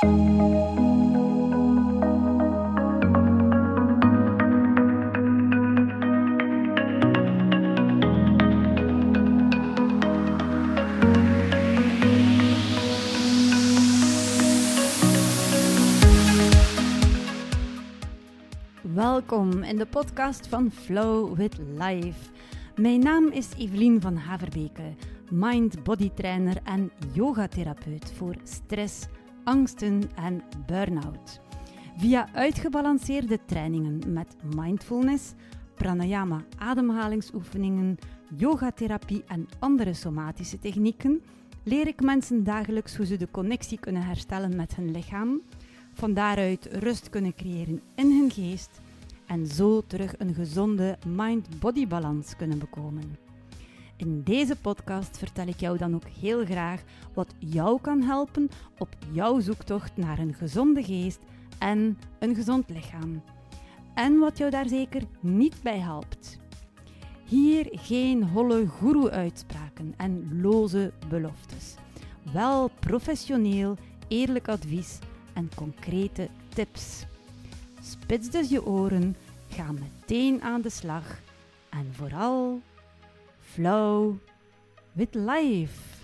Welkom in de podcast van Flow with Life. Mijn naam is Evelien van Haverbeke, mind-body trainer en yogatherapeut voor stress, angsten en burn-out. Via uitgebalanceerde trainingen met mindfulness, pranayama ademhalingsoefeningen, yogatherapie en andere somatische technieken leer ik mensen dagelijks hoe ze de connectie kunnen herstellen met hun lichaam, van daaruit rust kunnen creëren in hun geest en zo terug een gezonde mind-body balans kunnen bekomen. In deze podcast vertel ik jou dan ook heel graag wat jou kan helpen op jouw zoektocht naar een gezonde geest en een gezond lichaam. En wat jou daar zeker niet bij helpt. Hier geen holle goeroe-uitspraken en loze beloftes. Wel professioneel, eerlijk advies en concrete tips. Spits dus je oren, ga meteen aan de slag en vooral flow with life.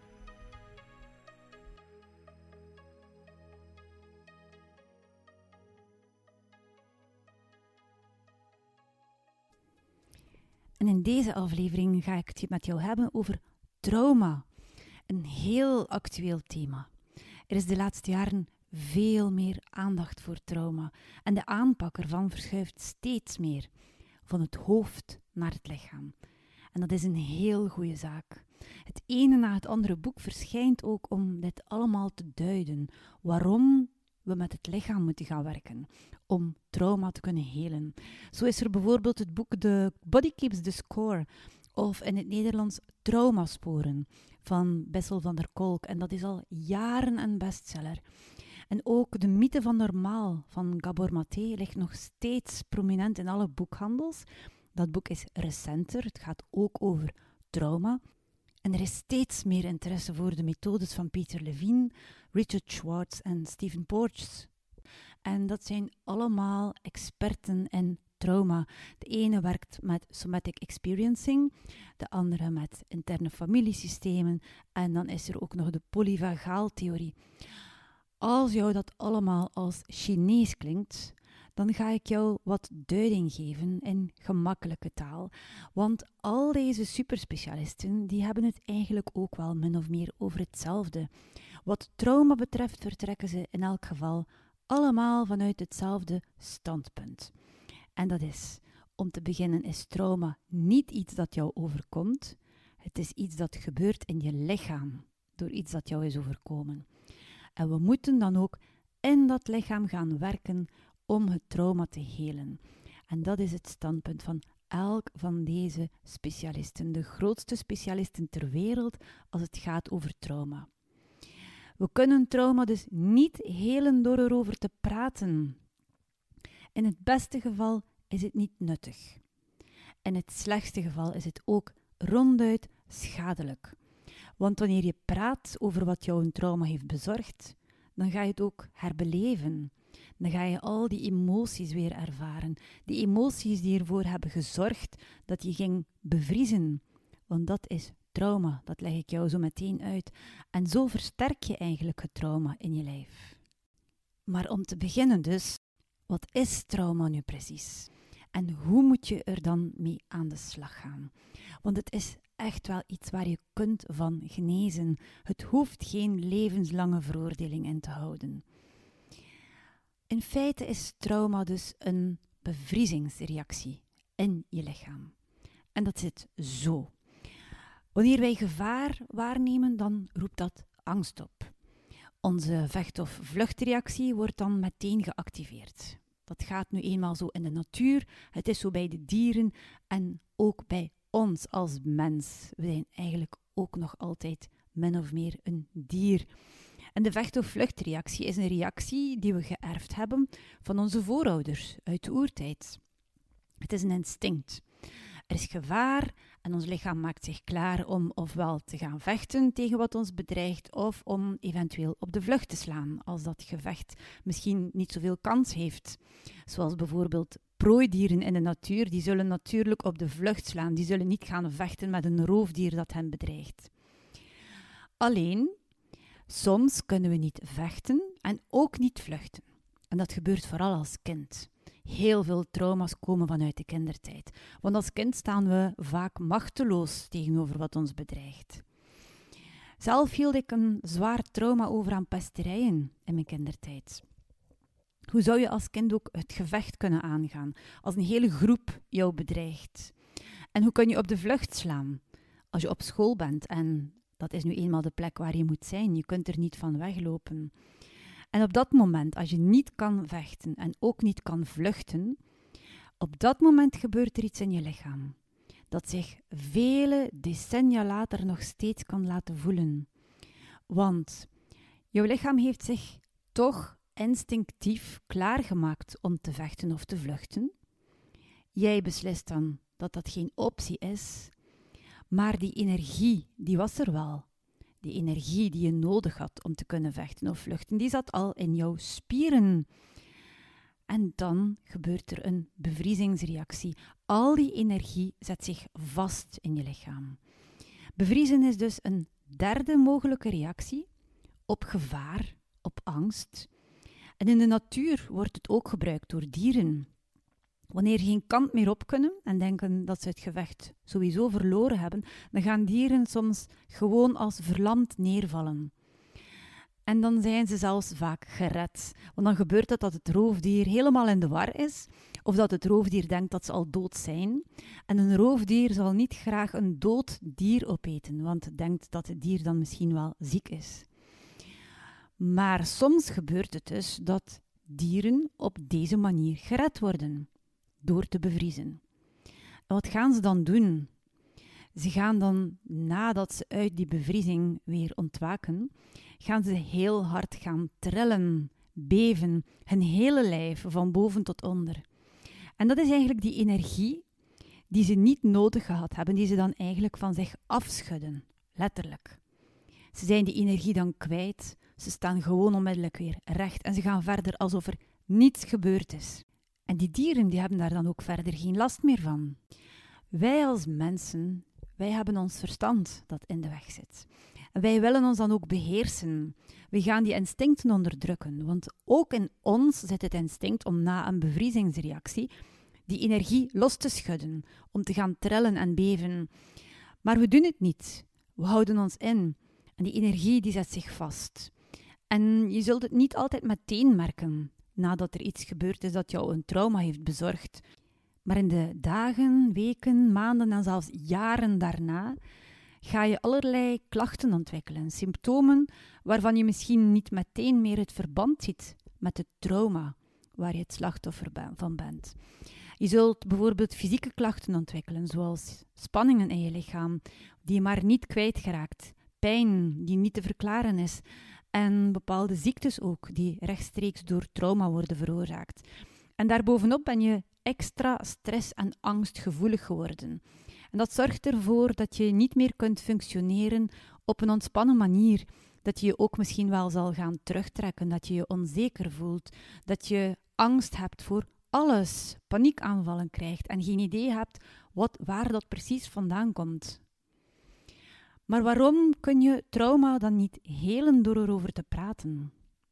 En in deze aflevering ga ik het met jou hebben over trauma. Een heel actueel thema. Er is de laatste jaren veel meer aandacht voor trauma en de aanpak ervan verschuift steeds meer van het hoofd naar het lichaam. En dat is een heel goede zaak. Het ene na het andere boek verschijnt ook om dit allemaal te duiden, waarom we met het lichaam moeten gaan werken, om trauma te kunnen helen. Zo is er bijvoorbeeld het boek The Body Keeps the Score, of in het Nederlands Traumasporen, van Bessel van der Kolk. En dat is al jaren een bestseller. En ook De Mythe van Normaal van Gabor Maté ligt nog steeds prominent in alle boekhandels. Dat boek is recenter, het gaat ook over trauma. En er is steeds meer interesse voor de methodes van Peter Levine, Richard Schwartz en Stephen Porges. En dat zijn allemaal experten in trauma. De ene werkt met somatic experiencing, de andere met interne familiesystemen en dan is er ook nog de polyvagaaltheorie. Als jou dat allemaal als Chinees klinkt, dan ga ik jou wat duiding geven in gemakkelijke taal. Want al deze superspecialisten, die hebben het eigenlijk ook wel min of meer over hetzelfde. Wat trauma betreft vertrekken ze in elk geval allemaal vanuit hetzelfde standpunt. En dat is, om te beginnen is trauma niet iets dat jou overkomt. Het is iets dat gebeurt in je lichaam, door iets dat jou is overkomen. En we moeten dan ook in dat lichaam gaan werken om het trauma te helen. En dat is het standpunt van elk van deze specialisten, de grootste specialisten ter wereld als het gaat over trauma. We kunnen trauma dus niet helen door erover te praten. In het beste geval is het niet nuttig. In het slechtste geval is het ook ronduit schadelijk. Want wanneer je praat over wat jou een trauma heeft bezorgd, dan ga je het ook herbeleven. Dan ga je al die emoties weer ervaren. Die emoties die ervoor hebben gezorgd dat je ging bevriezen. Want dat is trauma, dat leg ik jou zo meteen uit. En zo versterk je eigenlijk het trauma in je lijf. Maar om te beginnen dus, wat is trauma nu precies? En hoe moet je er dan mee aan de slag gaan? Want het is echt wel iets waar je kunt van genezen. Het hoeft geen levenslange veroordeling in te houden. In feite is trauma dus een bevriezingsreactie in je lichaam. En dat zit zo. Wanneer wij gevaar waarnemen, dan roept dat angst op. Onze vecht- of vluchtreactie wordt dan meteen geactiveerd. Dat gaat nu eenmaal zo in de natuur, het is zo bij de dieren en ook bij ons als mens. We zijn eigenlijk ook nog altijd min of meer een dier. En de vecht- of vluchtreactie is een reactie die we geërfd hebben van onze voorouders uit de oertijd. Het is een instinct. Er is gevaar En ons lichaam maakt zich klaar om ofwel te gaan vechten tegen wat ons bedreigt, of om eventueel op de vlucht te slaan, als dat gevecht misschien niet zoveel kans heeft. Zoals bijvoorbeeld prooidieren in de natuur, die zullen natuurlijk op de vlucht slaan. Die zullen niet gaan vechten met een roofdier dat hen bedreigt. Alleen, soms kunnen we niet vechten en ook niet vluchten. En dat gebeurt vooral als kind. Heel veel trauma's komen vanuit de kindertijd. Want als kind staan we vaak machteloos tegenover wat ons bedreigt. Zelf hield ik een zwaar trauma over aan pesterijen in mijn kindertijd. Hoe zou je als kind ook het gevecht kunnen aangaan als een hele groep jou bedreigt? En hoe kun je op de vlucht slaan als je op school bent? En dat is nu eenmaal de plek waar je moet zijn. Je kunt er niet van weglopen. En op dat moment, als je niet kan vechten en ook niet kan vluchten, op dat moment gebeurt er iets in je lichaam dat zich vele decennia later nog steeds kan laten voelen. Want jouw lichaam heeft zich toch instinctief klaargemaakt om te vechten of te vluchten. Jij beslist dan dat dat geen optie is, maar die energie, die was er wel. Die energie die je nodig had om te kunnen vechten of vluchten, die zat al in jouw spieren. En dan gebeurt er een bevriezingsreactie. Al die energie zet zich vast in je lichaam. Bevriezen is dus een derde mogelijke reactie op gevaar, op angst. En in de natuur wordt het ook gebruikt door dieren. Wanneer ze geen kant meer op kunnen en denken dat ze het gevecht sowieso verloren hebben, dan gaan dieren soms gewoon als verlamd neervallen. En dan zijn ze zelfs vaak gered. Want dan gebeurt het dat het roofdier helemaal in de war is, of dat het roofdier denkt dat ze al dood zijn. En een roofdier zal niet graag een dood dier opeten, want het denkt dat het dier dan misschien wel ziek is. Maar soms gebeurt het dus dat dieren op deze manier gered worden, door te bevriezen. En wat gaan ze dan doen? Ze gaan dan, nadat ze uit die bevriezing weer ontwaken, gaan ze heel hard gaan trillen, beven, hun hele lijf van boven tot onder. En dat is eigenlijk die energie die ze niet nodig gehad hebben, die ze dan eigenlijk van zich afschudden, letterlijk. Ze zijn die energie dan kwijt, ze staan gewoon onmiddellijk weer recht en ze gaan verder alsof er niets gebeurd is. En die dieren die hebben daar dan ook verder geen last meer van. Wij als mensen, wij hebben ons verstand dat in de weg zit. En wij willen ons dan ook beheersen. We gaan die instincten onderdrukken, want ook in ons zit het instinct om na een bevriezingsreactie die energie los te schudden, om te gaan trillen en beven. Maar we doen het niet. We houden ons in. En die energie die zet zich vast. En je zult het niet altijd meteen merken, nadat er iets gebeurd is dat jou een trauma heeft bezorgd. Maar in de dagen, weken, maanden en zelfs jaren daarna ga je allerlei klachten ontwikkelen, symptomen waarvan je misschien niet meteen meer het verband ziet met het trauma waar je het slachtoffer van bent. Je zult bijvoorbeeld fysieke klachten ontwikkelen, zoals spanningen in je lichaam, die je maar niet kwijtgeraakt, pijn die niet te verklaren is en bepaalde ziektes ook, die rechtstreeks door trauma worden veroorzaakt. En daarbovenop ben je extra stress- en angstgevoelig geworden. En dat zorgt ervoor dat je niet meer kunt functioneren op een ontspannen manier. Dat je je ook misschien wel zal gaan terugtrekken, dat je je onzeker voelt, dat je angst hebt voor alles, paniekaanvallen krijgt en geen idee hebt waar dat precies vandaan komt. Maar waarom kun je trauma dan niet helen door erover te praten?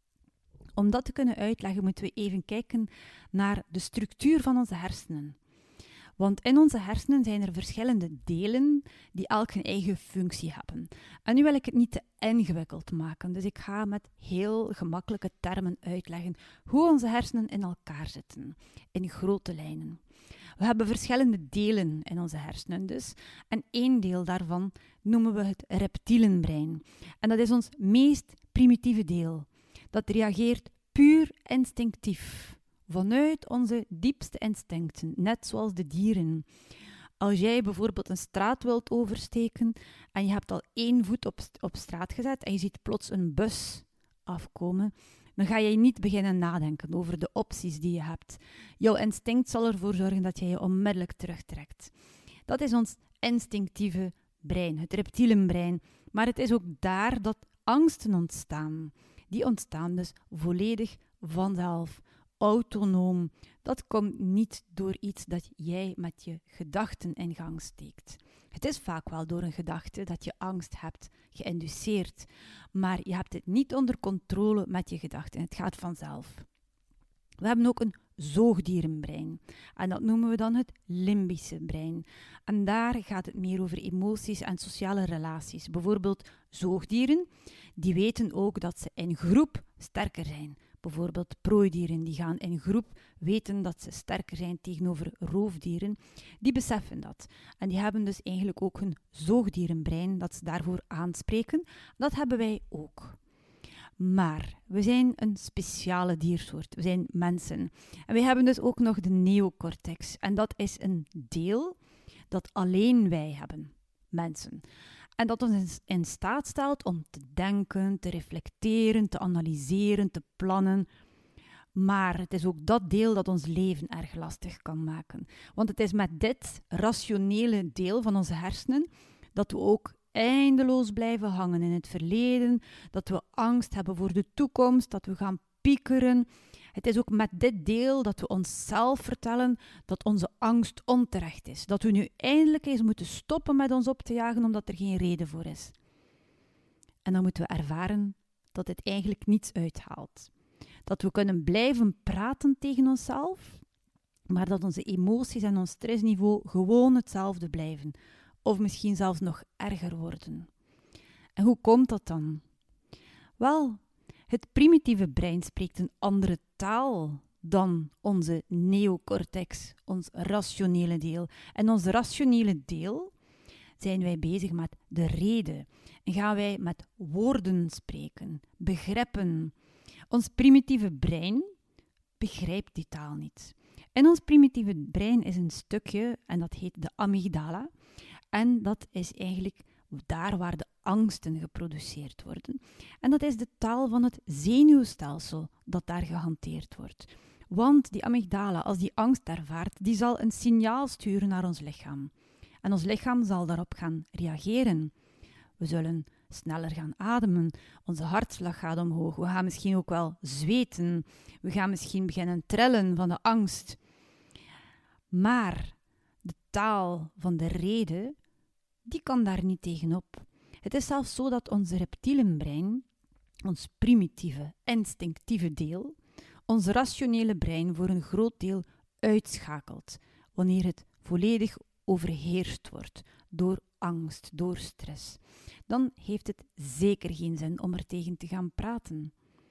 Om dat te kunnen uitleggen moeten we even kijken naar de structuur van onze hersenen. Want in onze hersenen zijn er verschillende delen die elk een eigen functie hebben. En nu wil ik het niet te ingewikkeld maken, dus ik ga met heel gemakkelijke termen uitleggen hoe onze hersenen in elkaar zitten, in grote lijnen. We hebben verschillende delen in onze hersenen dus, en één deel daarvan noemen we het reptielenbrein. En dat is ons meest primitieve deel. Dat reageert puur instinctief, vanuit onze diepste instincten, net zoals de dieren. Als jij bijvoorbeeld een straat wilt oversteken en je hebt al 1 voet op straat gezet en je ziet plots een bus afkomen, dan ga je niet beginnen nadenken over de opties die je hebt. Jouw instinct zal ervoor zorgen dat jij je onmiddellijk terugtrekt. Dat is ons instinctieve brein, het reptielenbrein. Maar het is ook daar dat angsten ontstaan. Die ontstaan dus volledig vanzelf, autonoom. Dat komt niet door iets dat jij met je gedachten in gang steekt. Het is vaak wel door een gedachte dat je angst hebt geïnduceerd, maar je hebt het niet onder controle met je gedachten. Het gaat vanzelf. We hebben ook een zoogdierenbrein en dat noemen we dan het limbische brein. En daar gaat het meer over emoties en sociale relaties. Bijvoorbeeld zoogdieren, die weten ook dat ze in groep sterker zijn. Bijvoorbeeld prooidieren, die gaan in groep weten dat ze sterker zijn tegenover roofdieren. Die beseffen dat. En die hebben dus eigenlijk ook hun zoogdierenbrein dat ze daarvoor aanspreken. Dat hebben wij ook. Maar we zijn een speciale diersoort. We zijn mensen. En we hebben dus ook nog de neocortex. En dat is een deel dat alleen wij hebben, mensen. En dat ons in staat stelt om te denken, te reflecteren, te analyseren, te plannen. Maar het is ook dat deel dat ons leven erg lastig kan maken. Want het is met dit rationele deel van onze hersenen dat we ook eindeloos blijven hangen in het verleden, dat we angst hebben voor de toekomst, dat we gaan piekeren. Het is ook met dit deel dat we onszelf vertellen dat onze angst onterecht is. Dat we nu eindelijk eens moeten stoppen met ons op te jagen omdat er geen reden voor is. En dan moeten we ervaren dat dit eigenlijk niets uithaalt. Dat we kunnen blijven praten tegen onszelf, maar dat onze emoties en ons stressniveau gewoon hetzelfde blijven. Of misschien zelfs nog erger worden. En hoe komt dat dan? Wel, het primitieve brein spreekt een andere taal dan onze neocortex, ons rationele deel. En ons rationele deel zijn wij bezig met de reden. En gaan wij met woorden spreken, begrippen. Ons primitieve brein begrijpt die taal niet. En ons primitieve brein is een stukje, en dat heet de amygdala. En dat is eigenlijk daar waar de angsten geproduceerd worden. En dat is de taal van het zenuwstelsel dat daar gehanteerd wordt. Want die amygdala, als die angst ervaart, die zal een signaal sturen naar ons lichaam. En ons lichaam zal daarop gaan reageren. We zullen sneller gaan ademen, onze hartslag gaat omhoog, we gaan misschien ook wel zweten, we gaan misschien beginnen trillen van de angst. Maar de taal van de reden, die kan daar niet tegenop. Het is zelfs zo dat ons reptielenbrein, ons primitieve, instinctieve deel, ons rationele brein voor een groot deel uitschakelt wanneer het volledig overheerst wordt door angst, door stress. Dan heeft het zeker geen zin om er tegen te gaan praten.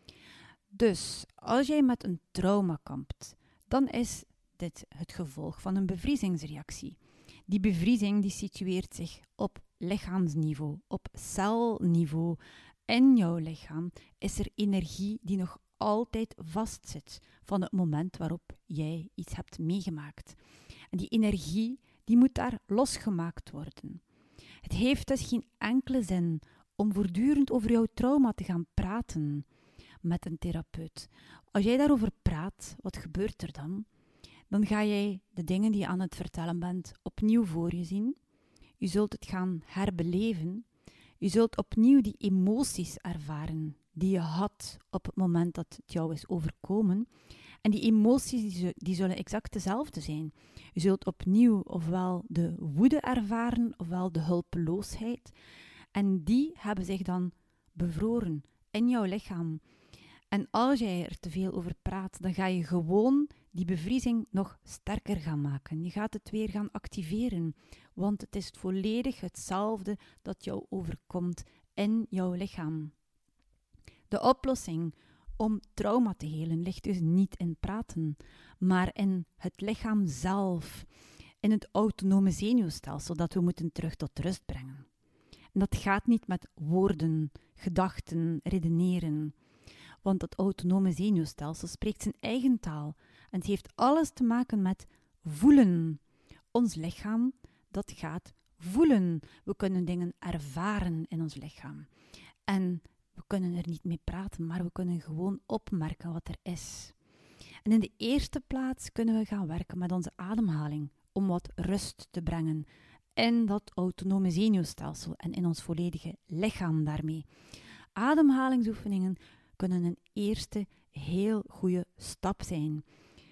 Dus als jij met een trauma kampt, dan is dit het gevolg van een bevriezingsreactie. Die bevriezing die situeert zich op lichaamsniveau, op celniveau. In jouw lichaam is er energie die nog altijd vastzit van het moment waarop jij iets hebt meegemaakt. En die energie die moet daar losgemaakt worden. Het heeft dus geen enkele zin om voortdurend over jouw trauma te gaan praten met een therapeut. Als jij daarover praat, wat gebeurt er dan? Dan ga jij de dingen die je aan het vertellen bent opnieuw voor je zien. Je zult het gaan herbeleven. Je zult opnieuw die emoties ervaren die je had op het moment dat het jou is overkomen. En die emoties die zullen exact dezelfde zijn. Je zult opnieuw ofwel de woede ervaren, ofwel de hulpeloosheid. En die hebben zich dan bevroren in jouw lichaam. En als jij er te veel over praat, dan ga je gewoon die bevriezing nog sterker gaan maken. Je gaat het weer gaan activeren, want het is volledig hetzelfde dat jou overkomt in jouw lichaam. De oplossing om trauma te helen ligt dus niet in praten, maar in het lichaam zelf, in het autonome zenuwstelsel dat we moeten terug tot rust brengen. En dat gaat niet met woorden, gedachten, redeneren, want het autonome zenuwstelsel spreekt zijn eigen taal en het heeft alles te maken met voelen. Ons lichaam, dat gaat voelen. We kunnen dingen ervaren in ons lichaam. En we kunnen er niet mee praten, maar we kunnen gewoon opmerken wat er is. En in de eerste plaats kunnen we gaan werken met onze ademhaling, om wat rust te brengen in dat autonome zenuwstelsel en in ons volledige lichaam daarmee. Ademhalingsoefeningen kunnen een eerste heel goede stap zijn.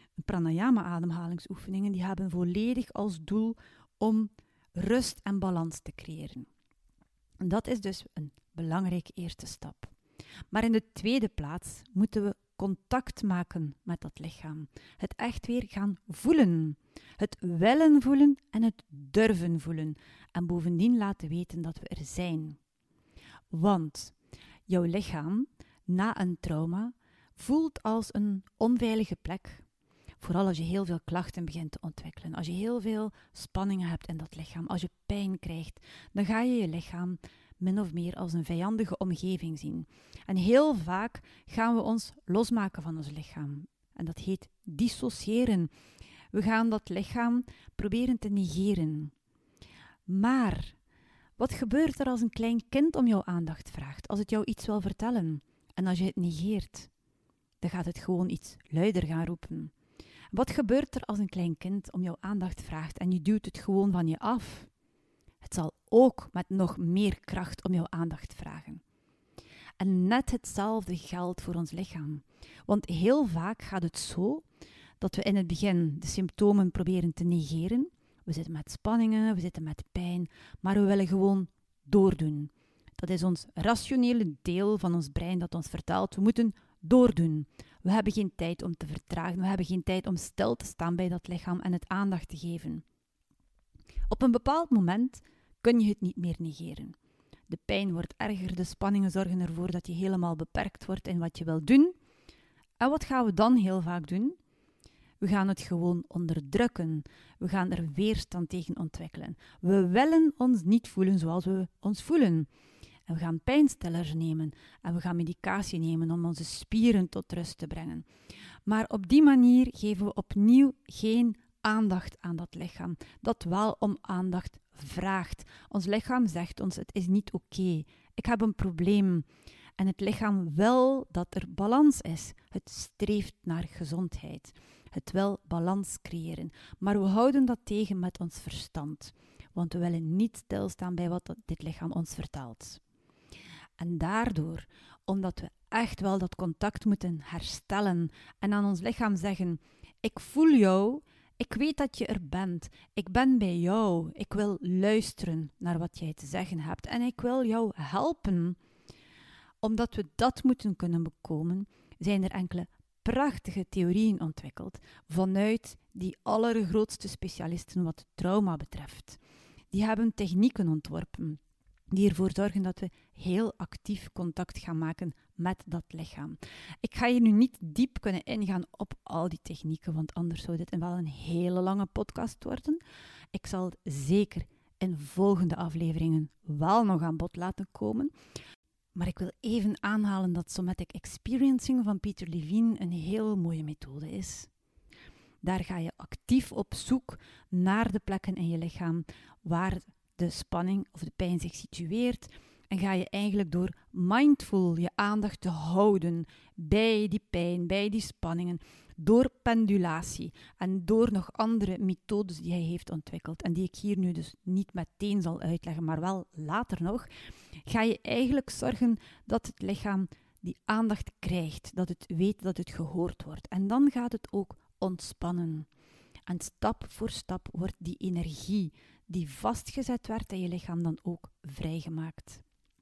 Pranayama-ademhalingsoefeningen die hebben volledig als doel om rust en balans te creëren. En dat is dus een belangrijke eerste stap. Maar in de tweede plaats moeten we contact maken met dat lichaam. Het echt weer gaan voelen. Het willen voelen en het durven voelen. En bovendien laten weten dat we er zijn. Want jouw lichaam, na een trauma, voelt als een onveilige plek. Vooral als je heel veel klachten begint te ontwikkelen. Als je heel veel spanningen hebt in dat lichaam. Als je pijn krijgt, dan ga je je lichaam min of meer als een vijandige omgeving zien. En heel vaak gaan we ons losmaken van ons lichaam. En dat heet dissociëren. We gaan dat lichaam proberen te negeren. Maar wat gebeurt er als een klein kind om jouw aandacht vraagt? Als het jou iets wil vertellen en als je het negeert, dan gaat het gewoon iets luider gaan roepen. Wat gebeurt er als een klein kind om jouw aandacht vraagt en je duwt het gewoon van je af? Het zal ook met nog meer kracht om jouw aandacht vragen. En net hetzelfde geldt voor ons lichaam. Want heel vaak gaat het zo dat we in het begin de symptomen proberen te negeren. We zitten met spanningen, we zitten met pijn, maar we willen gewoon doordoen. Dat is ons rationele deel van ons brein dat ons vertelt, we moeten doordoen. We hebben geen tijd om te vertragen, we hebben geen tijd om stil te staan bij dat lichaam en het aandacht te geven. Op een bepaald moment kun je het niet meer negeren. De pijn wordt erger, de spanningen zorgen ervoor dat je helemaal beperkt wordt in wat je wil doen. En wat gaan we dan heel vaak doen? We gaan het gewoon onderdrukken. We gaan er weerstand tegen ontwikkelen. We willen ons niet voelen zoals we ons voelen. En we gaan pijnstillers nemen en we gaan medicatie nemen om onze spieren tot rust te brengen. Maar op die manier geven we opnieuw geen aandacht aan dat lichaam, dat wel om aandacht vraagt. Ons lichaam zegt ons, het is niet oké. Ik heb een probleem. En het lichaam wil dat er balans is. Het streeft naar gezondheid. Het wil balans creëren. Maar we houden dat tegen met ons verstand. Want we willen niet stilstaan bij wat dit lichaam ons vertelt. En daardoor, omdat we echt wel dat contact moeten herstellen en aan ons lichaam zeggen, ik voel jou, ik weet dat je er bent, ik ben bij jou, ik wil luisteren naar wat jij te zeggen hebt en ik wil jou helpen. Omdat we dat moeten kunnen bekomen, zijn er enkele prachtige theorieën ontwikkeld vanuit die allergrootste specialisten wat trauma betreft. Die hebben technieken ontworpen die ervoor zorgen dat we heel actief contact gaan maken met dat lichaam. Ik ga hier nu niet diep kunnen ingaan op al die technieken, want anders zou dit wel een hele lange podcast worden. Ik zal het zeker in volgende afleveringen wel nog aan bod laten komen. Maar ik wil even aanhalen dat Somatic Experiencing van Peter Levine een heel mooie methode is. Daar ga je actief op zoek naar de plekken in je lichaam waar de spanning of de pijn zich situeert. En ga je eigenlijk door mindful je aandacht te houden bij die pijn, bij die spanningen, door pendulatie en door nog andere methodes die hij heeft ontwikkeld en die ik hier nu dus niet meteen zal uitleggen, maar wel later nog, ga je eigenlijk zorgen dat het lichaam die aandacht krijgt, dat het weet dat het gehoord wordt. En dan gaat het ook ontspannen. En stap voor stap wordt die energie die vastgezet werd in je lichaam dan ook vrijgemaakt.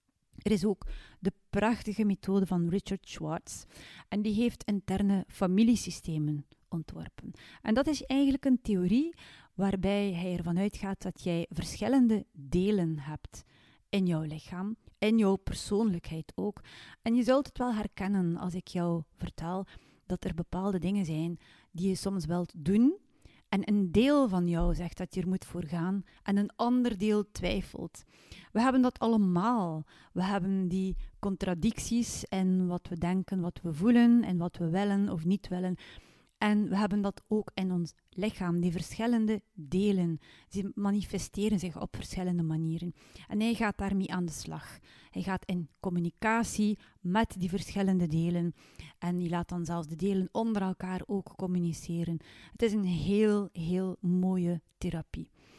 Er is ook de prachtige methode van Richard Schwartz en die heeft interne familiesystemen ontworpen. En dat is eigenlijk een theorie waarbij hij ervan uitgaat dat jij verschillende delen hebt in jouw lichaam, in jouw persoonlijkheid ook. En je zult het wel herkennen als ik jou vertel dat er bepaalde dingen zijn die je soms wilt doen en een deel van jou zegt dat je er moet voor gaan en een ander deel twijfelt. We hebben dat allemaal. We hebben die contradicties in wat we denken, wat we voelen en wat we willen of niet willen. En we hebben dat ook in ons lichaam, die verschillende delen. Ze manifesteren zich op verschillende manieren. En hij gaat daarmee aan de slag. Hij gaat in communicatie met die verschillende delen. En die laat dan zelfs de delen onder elkaar ook communiceren. Het is een heel, heel mooie therapie.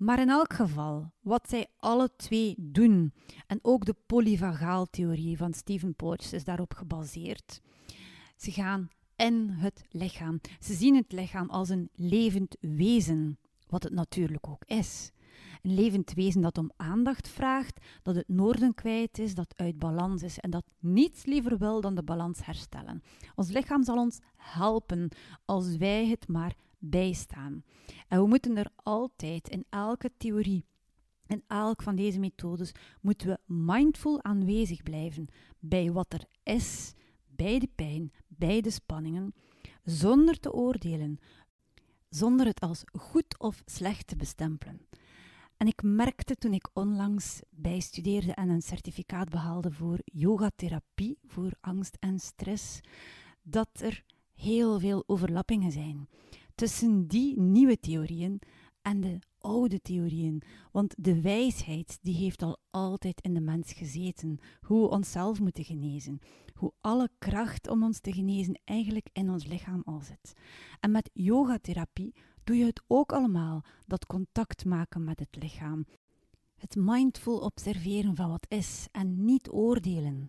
Maar in elk geval, wat zij alle twee doen, en ook de polyvagaaltheorie van Stephen Porges is daarop gebaseerd. Ze gaan in het lichaam. Ze zien het lichaam als een levend wezen, wat het natuurlijk ook is. Een levend wezen dat om aandacht vraagt, dat het noorden kwijt is, dat uit balans is en dat niets liever wil dan de balans herstellen. Ons lichaam zal ons helpen als wij het maar bijstaan. En we moeten er altijd, in elke theorie, in elk van deze methodes, moeten we mindful aanwezig blijven bij wat er is, bij de pijn, bij de spanningen, zonder te oordelen, zonder het als goed of slecht te bestempelen. En ik merkte toen ik onlangs bijstudeerde en een certificaat behaalde voor yogatherapie, voor angst en stress, dat er heel veel overlappingen zijn tussen die nieuwe theorieën en de oude theorieën. Want de wijsheid die heeft al altijd in de mens gezeten. Hoe we onszelf moeten genezen. Hoe alle kracht om ons te genezen eigenlijk in ons lichaam al zit. En met yogatherapie doe je het ook allemaal, dat contact maken met het lichaam. Het mindful observeren van wat is en niet oordelen.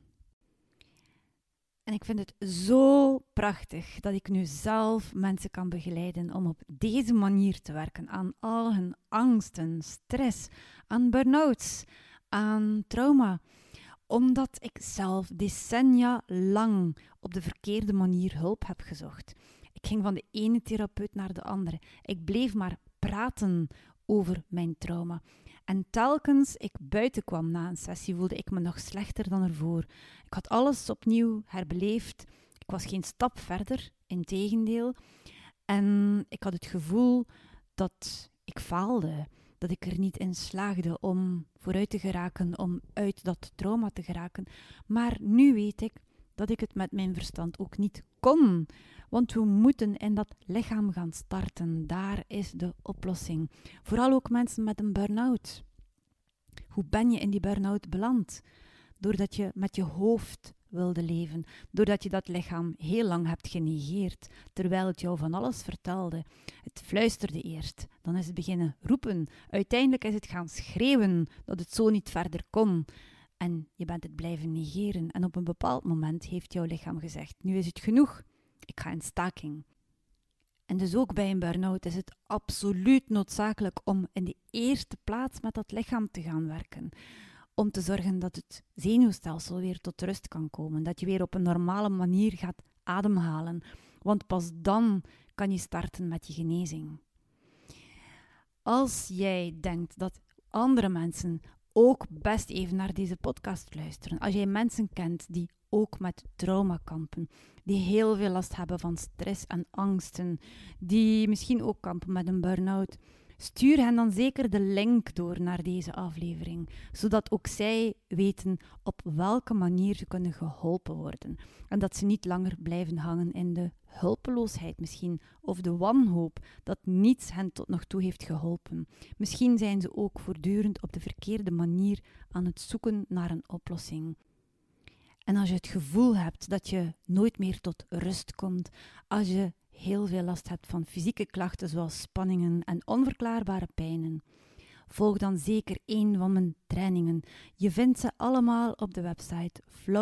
En ik vind het zo prachtig dat ik nu zelf mensen kan begeleiden om op deze manier te werken aan al hun angsten, stress, aan burn-outs, aan trauma. Omdat ik zelf decennia lang op de verkeerde manier hulp heb gezocht. Ik ging van de ene therapeut naar de andere. Ik bleef maar praten over mijn trauma. En telkens ik buiten kwam na een sessie, voelde ik me nog slechter dan ervoor. Ik had alles opnieuw herbeleefd. Ik was geen stap verder, integendeel. En ik had het gevoel dat ik faalde. Dat ik er niet in slaagde om vooruit te geraken, om uit dat trauma te geraken. Maar nu weet ik dat ik het met mijn verstand ook niet kon. Want we moeten in dat lichaam gaan starten. Daar is de oplossing. Vooral ook mensen met een burn-out. Hoe ben je in die burn-out beland? Doordat je met je hoofd wilde leven. Doordat je dat lichaam heel lang hebt genegeerd. Terwijl het jou van alles vertelde. Het fluisterde eerst. Dan is het beginnen roepen. Uiteindelijk is het gaan schreeuwen dat het zo niet verder kon. En je bent het blijven negeren. En op een bepaald moment heeft jouw lichaam gezegd: nu is het genoeg. Ik ga in staking. En dus ook bij een burn-out is het absoluut noodzakelijk om in de eerste plaats met dat lichaam te gaan werken. Om te zorgen dat het zenuwstelsel weer tot rust kan komen. Dat je weer op een normale manier gaat ademhalen. Want pas dan kan je starten met je genezing. Als jij denkt dat andere mensen ook best even naar deze podcast luisteren. Als jij mensen kent die ook met trauma kampen, die heel veel last hebben van stress en angsten, die misschien ook kampen met een burn-out, stuur hen dan zeker de link door naar deze aflevering, zodat ook zij weten op welke manier ze kunnen geholpen worden. En dat ze niet langer blijven hangen in de hulpeloosheid misschien, of de wanhoop dat niets hen tot nog toe heeft geholpen. Misschien zijn ze ook voortdurend op de verkeerde manier aan het zoeken naar een oplossing. En als je het gevoel hebt dat je nooit meer tot rust komt, als je heel veel last hebt van fysieke klachten zoals spanningen en onverklaarbare pijnen, volg dan zeker een van mijn trainingen. Je vindt ze allemaal op de website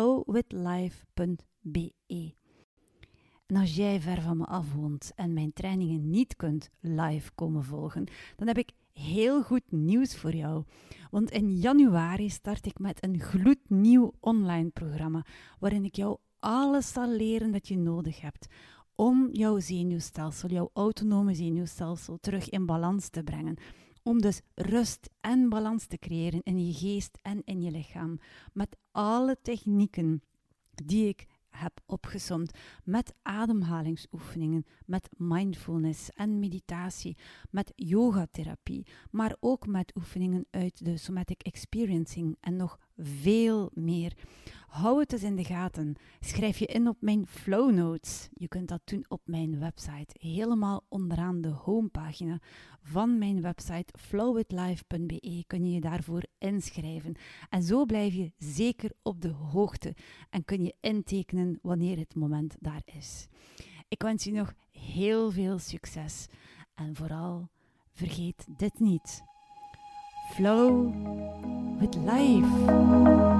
flowwithlife.be. En als jij ver van me af woont en mijn trainingen niet kunt live komen volgen, dan heb ik heel goed nieuws voor jou. Want in januari start ik met een gloednieuw online programma, waarin ik jou alles zal leren dat je nodig hebt om jouw zenuwstelsel, jouw autonome zenuwstelsel, terug in balans te brengen. Om dus rust en balans te creëren in je geest en in je lichaam. Met alle technieken die ik heb opgesomd, met ademhalingsoefeningen, met mindfulness en meditatie, met yogatherapie, maar ook met oefeningen uit de somatic experiencing en nog veel meer. Hou het dus in de gaten. Schrijf je in op mijn flow notes. Je kunt dat doen op mijn website. Helemaal onderaan de homepagina van mijn website flowwithlife.be kun je je daarvoor inschrijven. En zo blijf je zeker op de hoogte en kun je intekenen wanneer het moment daar is. Ik wens je nog heel veel succes en vooral vergeet dit niet. Flow with life.